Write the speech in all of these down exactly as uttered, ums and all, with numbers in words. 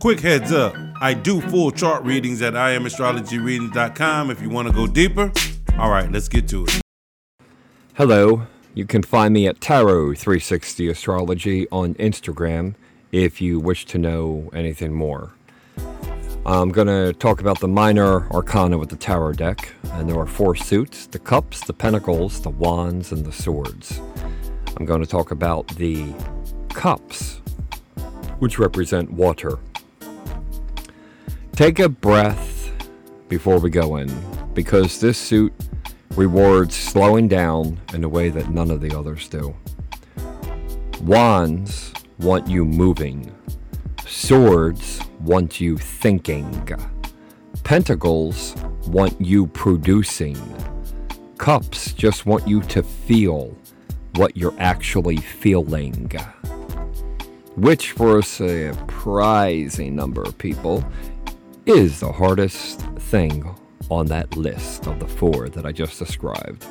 Quick heads up, I do full chart readings at I am astrology readings dot com if you want to go deeper. All right, let's get to it. Hello, you can find me at Tarot three sixty Astrology on Instagram if you wish to know anything more. I'm going to talk about the minor arcana with the tarot deck, and there are four suits: the cups, the pentacles, the wands, and the swords. I'm going to talk about the cups, which represent water. Take a breath before we go in, because this suit rewards slowing down in a way that none of the others do. Wands want you moving. Swords want you thinking. Pentacles want you producing. Cups just want you to feel what you're actually feeling. Which, for a surprising number of people, is the hardest thing on that list of the four that I just described.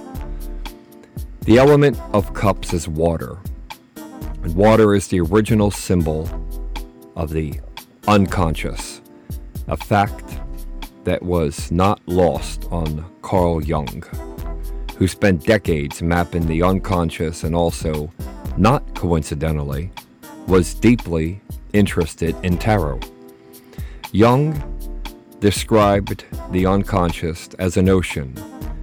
The element of cups is water. And water is the original symbol of the unconscious, a fact that was not lost on Carl Jung, who spent decades mapping the unconscious and also, not coincidentally, was deeply interested in tarot. Jung described the unconscious as an ocean,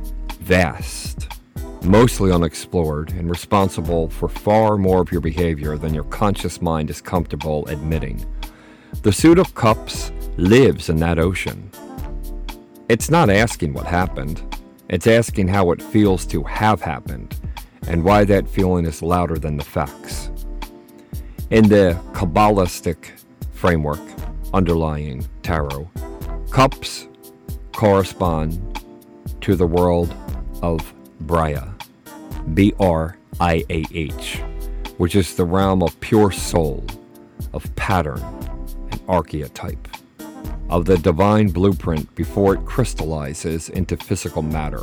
vast, mostly unexplored, and responsible for far more of your behavior than your conscious mind is comfortable admitting. The suit of cups lives in that ocean. It's not asking what happened, it's asking how it feels to have happened, and why that feeling is louder than the facts. In the Kabbalistic framework underlying tarot, cups correspond to the world of Briah, B R I A H, which is the realm of pure soul, of pattern and archetype, of the divine blueprint before it crystallizes into physical matter.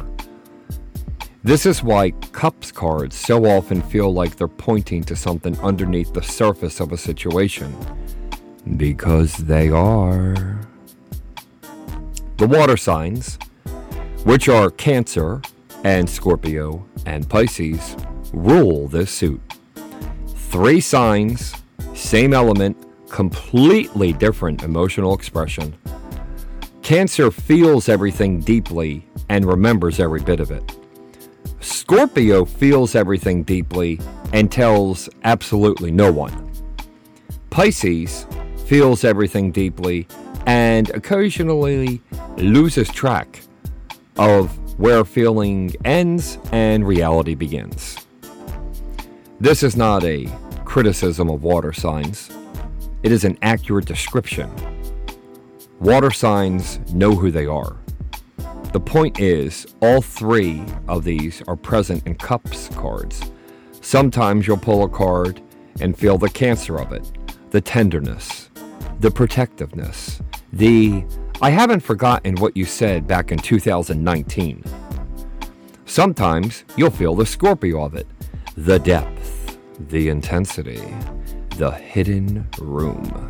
This is why Cups cards so often feel like they're pointing to something underneath the surface of a situation, because they are. The water signs, which are Cancer and Scorpio and Pisces, rule this suit. Three signs, same element, completely different emotional expression. Cancer feels everything deeply and remembers every bit of it. Scorpio feels everything deeply and tells absolutely no one. Pisces feels everything deeply and occasionally loses track of where feeling ends and reality begins. This is not a criticism of water signs. It is an accurate description. Water signs know who they are. The point is, all three of these are present in Cups cards. Sometimes you'll pull a card and feel the Cancer of it, the tenderness, the protectiveness, the I haven't forgotten what you said back in two thousand nineteen. Sometimes you'll feel the Scorpio of it, the depth, the intensity, the hidden room.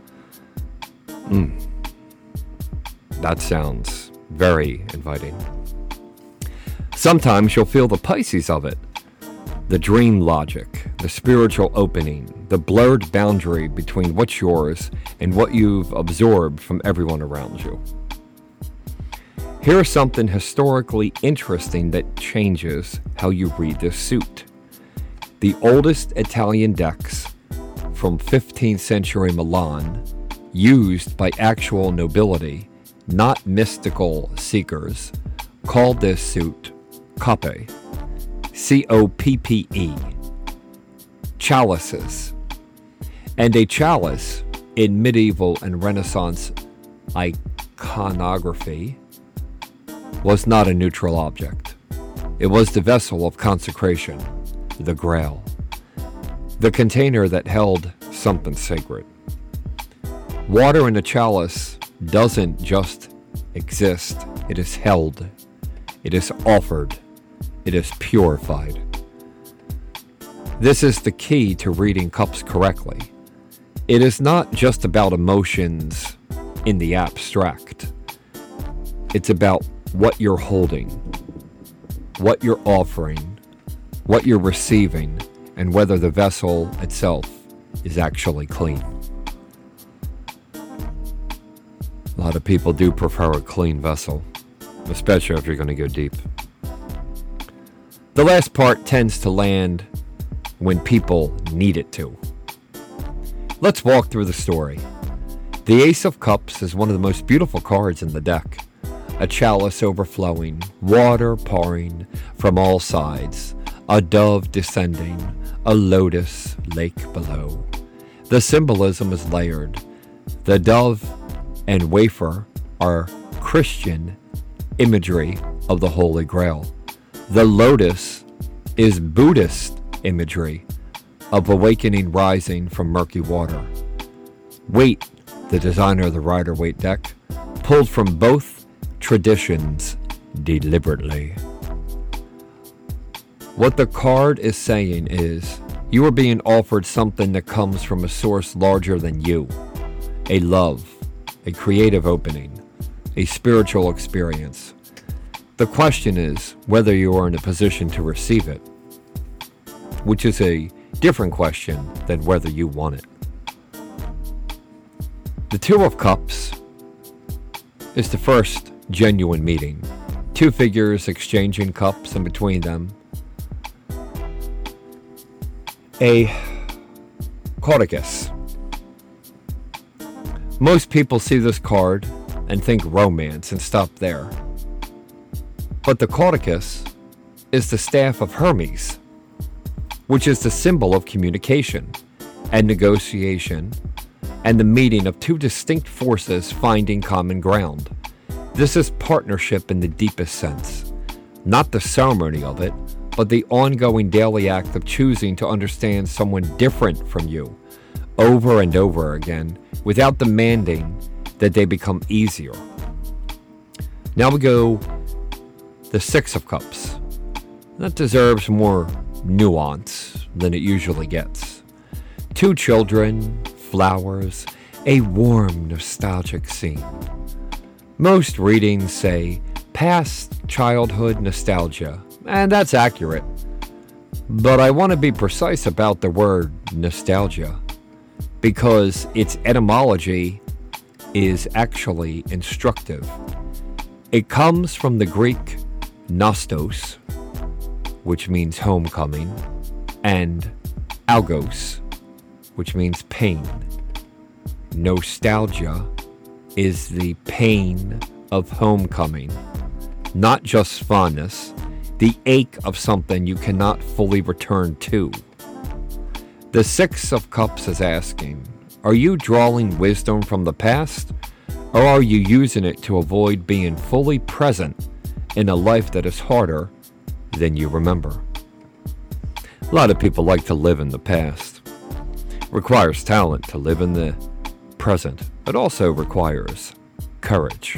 Mm. That sounds very inviting. Sometimes you'll feel the Pisces of it, the dream logic, the spiritual opening, the blurred boundary between what's yours and what you've absorbed from everyone around you. Here's something historically interesting that changes how you read this suit. The oldest Italian decks from fifteenth century Milan, used by actual nobility, not mystical seekers, called this suit Coppe, C O P P E, chalices. And a chalice in medieval and Renaissance iconography was not a neutral object. It was the vessel of consecration, the Grail, the container that held something sacred. Water in a chalice doesn't just exist, it is held, it is offered, it is purified. This is the key to reading cups correctly. It is not just about emotions in the abstract. It's about what you're holding, what you're offering, what you're receiving, and whether the vessel itself is actually clean. A lot of people do prefer a clean vessel, especially if you're going to go deep. The last part tends to land when people need it to. Let's walk through the story. The Ace of Cups is one of the most beautiful cards in the deck. A chalice overflowing, water pouring from all sides, a dove descending, a lotus lake below. The symbolism is layered. The dove and wafer are Christian imagery of the Holy Grail. The lotus is Buddhist imagery of awakening rising from murky water. Waite, the designer of the Rider-Waite deck, pulled from both traditions deliberately. What the card is saying is, you are being offered something that comes from a source larger than you. A love, a creative opening, a spiritual experience. The question is whether you are in a position to receive it, which is a different question than whether you want it. The Two of Cups is the first genuine meeting. Two figures exchanging cups, and between them, a cauticus. Most people see this card and think romance and stop there. But the cauticus is the staff of Hermes, which is the symbol of communication and negotiation and the meeting of two distinct forces finding common ground. This is partnership in the deepest sense, not the ceremony of it, but the ongoing daily act of choosing to understand someone different from you over and over again without demanding that they become easier. Now we go the Six of Cups. That deserves more nuance than it usually gets. Two children, flowers, a warm, nostalgic scene. Most readings say past childhood nostalgia, and that's accurate. But I want to be precise about the word nostalgia, because its etymology is actually instructive. It comes from the Greek nostos, which means homecoming, and algos, which means pain. Nostalgia is the pain of homecoming, not just fondness, the ache of something you cannot fully return to. The Six of Cups is asking, are you drawing wisdom from the past, or are you using it to avoid being fully present in a life that is harder than you remember? A lot of people like to live in the past. It requires talent to live in the present. It also requires courage.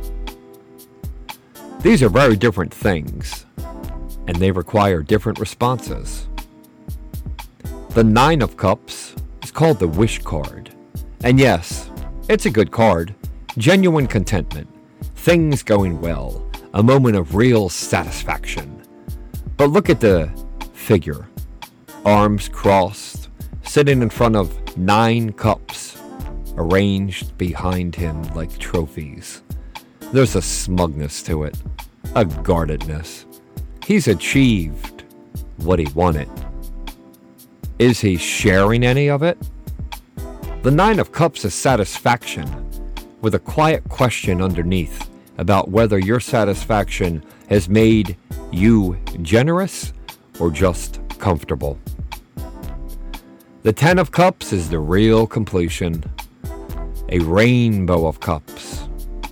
These are very different things, and they require different responses. The Nine of Cups is called the Wish card. And yes, it's a good card. Genuine contentment, things going well, a moment of real satisfaction. But look at the figure. Arms crossed, sitting in front of nine cups, arranged behind him like trophies. There's a smugness to it, a guardedness. He's achieved what he wanted. Is he sharing any of it? The Nine of Cups is satisfaction, with a quiet question underneath about whether your satisfaction has made you generous or just comfortable. The Ten of Cups is the real completion, a rainbow of cups,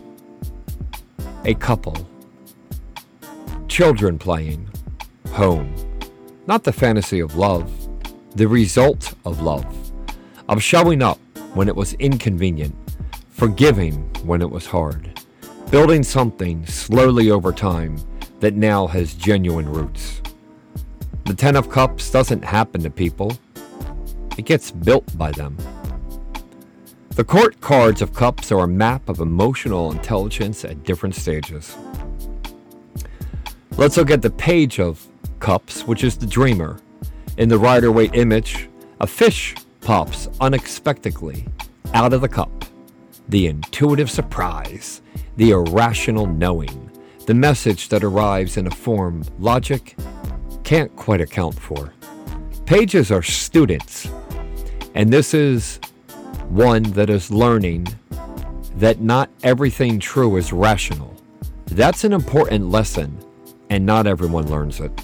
a couple, children playing, home, not the fantasy of love, the result of love, of showing up when it was inconvenient, forgiving when it was hard, building something slowly over time that now has genuine roots. The Ten of Cups doesn't happen to people. It gets built by them. The court cards of cups are a map of emotional intelligence at different stages. Let's look at the page of cups, which is the dreamer. In the Rider-Waite image, a fish pops unexpectedly out of the cup. The intuitive surprise, the irrational knowing, the message that arrives in a form logic can't quite account for. Pages are students, and this is one that is learning that not everything true is rational. That's an important lesson, and not everyone learns it.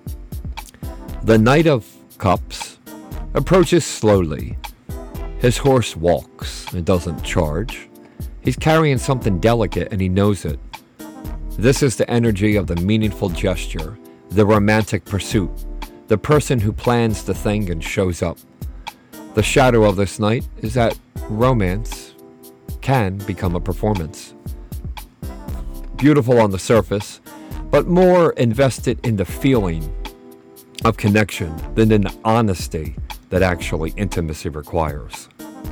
The Knight of Cups approaches slowly. His horse walks and doesn't charge. He's carrying something delicate and he knows it. This is the energy of the meaningful gesture, the romantic pursuit, the person who plans the thing and shows up. The shadow of this night is that romance can become a performance. Beautiful on the surface, but more invested in the feeling of connection than in the honesty that actually intimacy requires.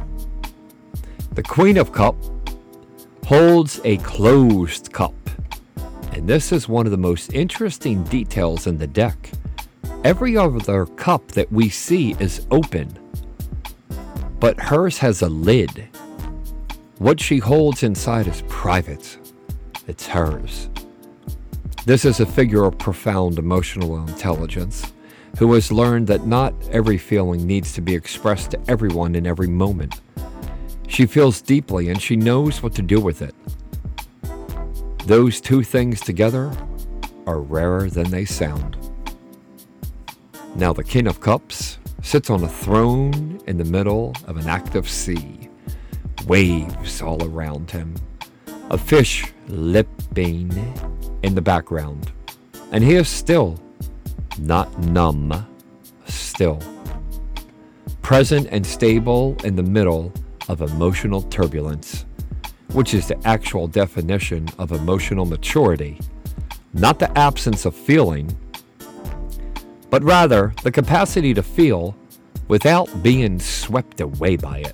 The Queen of Cups holds a closed cup, and this is one of the most interesting details in the deck. Every other cup that we see is open, but hers has a lid. What she holds inside is private. It's hers. This is a figure of profound emotional intelligence who has learned that not every feeling needs to be expressed to everyone in every moment. She feels deeply and she knows what to do with it. Those two things together are rarer than they sound. Now the King of Cups sits on a throne in the middle of an active sea. Waves all around him. A fish lipping in the background. And he is still, not numb, still. Present and stable in the middle of emotional turbulence, which is the actual definition of emotional maturity. Not the absence of feeling, but rather the capacity to feel without being swept away by it.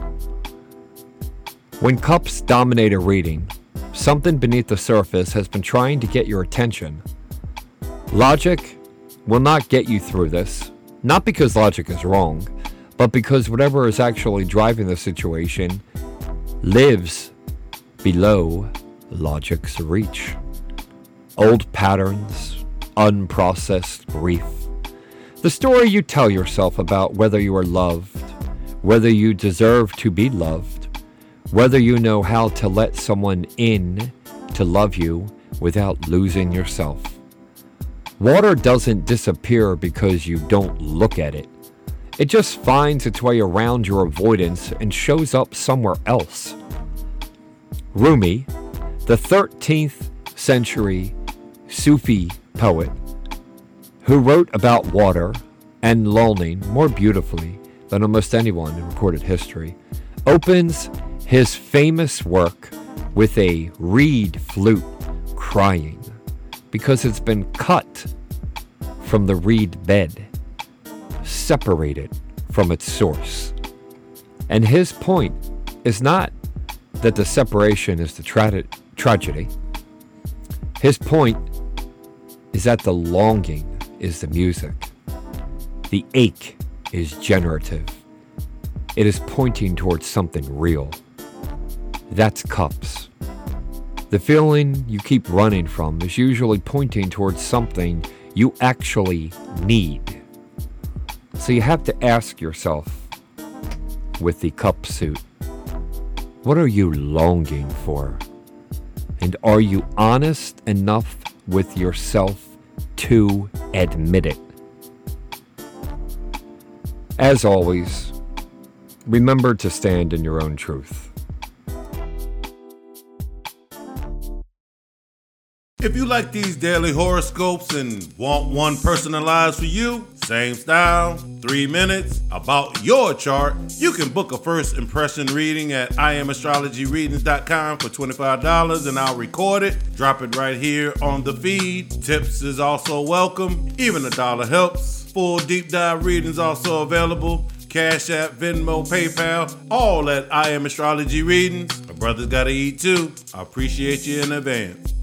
When cups dominate a reading, something beneath the surface has been trying to get your attention. Logic will not get you through this, not because logic is wrong, but because whatever is actually driving the situation lives below logic's reach. Old patterns, unprocessed grief. The story you tell yourself about whether you are loved, whether you deserve to be loved, whether you know how to let someone in to love you without losing yourself. Water doesn't disappear because you don't look at it. It just finds its way around your avoidance and shows up somewhere else. Rumi, the thirteenth century Sufi poet, who wrote about water and lulling more beautifully than almost anyone in recorded history, opens his famous work with a reed flute crying because it's been cut from the reed bed, separated from its source. And his point is not that the separation is the tra- tragedy. His point is that the longing is the music. The ache is generative. It is pointing towards something real. That's cups. The feeling you keep running from is usually pointing towards something you actually need. So you have to ask yourself, with the cup suit, what are you longing for? And are you honest enough with yourself to admit it? As always, remember to stand in your own truth. If you like these daily horoscopes and want one personalized for you, same style, three minutes, about your chart, you can book a first impression reading at I am astrology readings dot com for twenty-five dollars and I'll record it, drop it right here on the feed. Tips is also welcome, even a dollar helps. Full deep dive readings also available. Cash App, Venmo, PayPal, all at I Am Astrology Readings. My brother's gotta eat too. I appreciate you in advance.